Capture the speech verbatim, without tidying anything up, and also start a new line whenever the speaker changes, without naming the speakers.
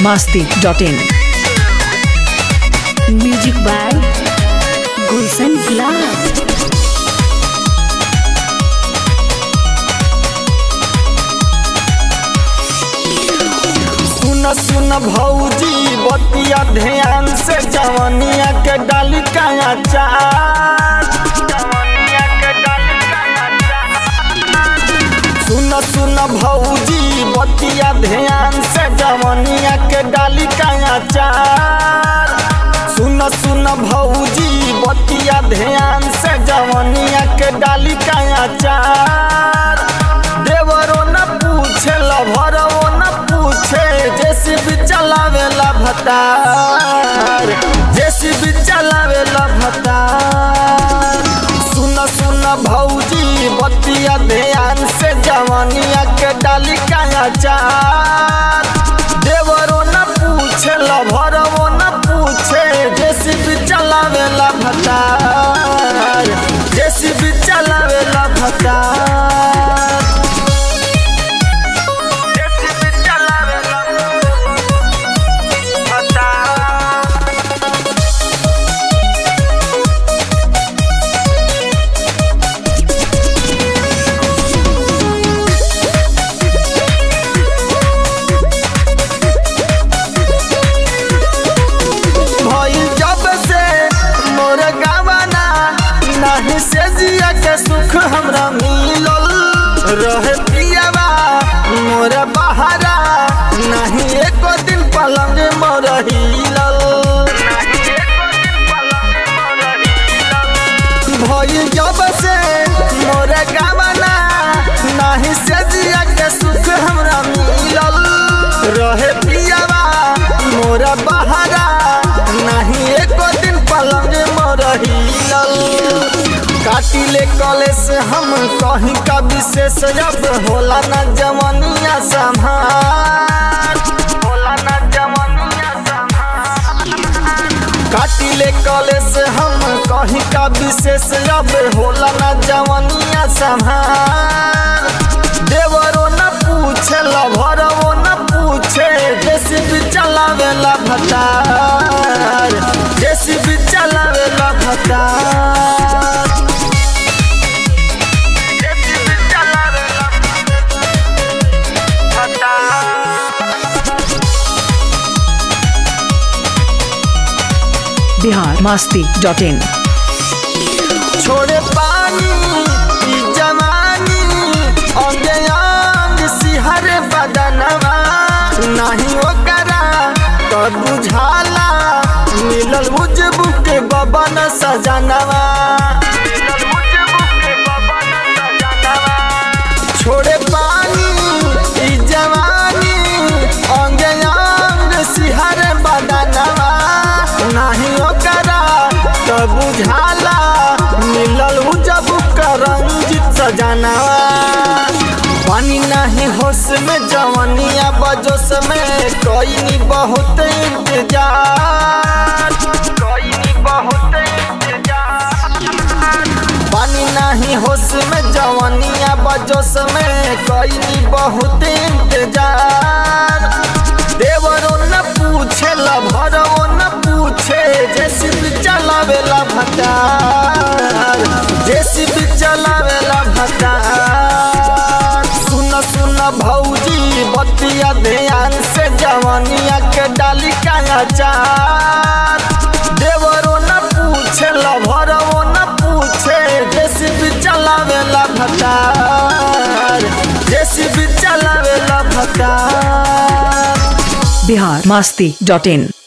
masti dot in.
Music by Gulshan Glass.
सुन सुन भौजी बतिया ध्यान से जवनिया के डाली काया चार जवनिया के डाली काया चार। सुन सुन भौजी बतिया ध्यान से जवनिया के डाली काया चार। सुन सुन भौजी बतिया ध्यान से जवनिया के डाली काया चार। देवरो न पूछे लभरो न पूछे जेसीबी चलावेला भतार जेसीबी चलावेला भतार। सुन सुन भौजी बतिया ध्यान से जवनिया के डाली काया चार। देवरो न पूछे लभरो न पूछे जेसीबी चलावेला भतार जेसीबी चलावेला भतार। से जिया के सुख हमरा मिलल रहे पियावा मोर बहारा नहीं एको दिन पलंग मोर हिलल भई जब से मोर गावना नहीं से जिया के सुख हमरा मिलल रहे पियावा मोर बहारा नहीं एको दिन पलंग मोर हिलल। काटिले कॉलेज से हम कहीं का विशेष अब होला न जवनिया संभार होला न जवनिया संभार। काटिले कॉलेज से हम कहीं का विशेष अब होला न जवनिया संभार। देवरो न पूछे लभरो न पूछे जेसीबी चलावेला भतार जेसीबी चलावेला भतार।
Bihar masti dot in.
छोड़े पानी ई जवानी अंगे अंग सिहर बदनवा नहीं ओकरा तो बुझाला मिलल उजबू के बबन सजनवा। छोड़े पानी ई जवानी अंगे अंग सिहर बदनवा नहीं ओकरा तो बुझाला मिलल जब करंजित सजनवा। पानी नहीं होश में जवनिया बजोस में कोई नी बहुत इंतजार कोई नी बहुत इंतजार। पानी नहीं होश में जवनिया बजोस में कोई नी बहुत इंतजार। देवरो न पूछे लभरो न पूछे जेसीबी चलावेला भतार जेसीबी चलावेला भतार। सुन सुन भौजी बतिया ध्यान से जवनिया के डाली काया चार। देवरो न पूछे लभरो न पूछे जेसीबी चलावेला भतार जेसीबी चलावेला भतार।
Bihar masti dot in.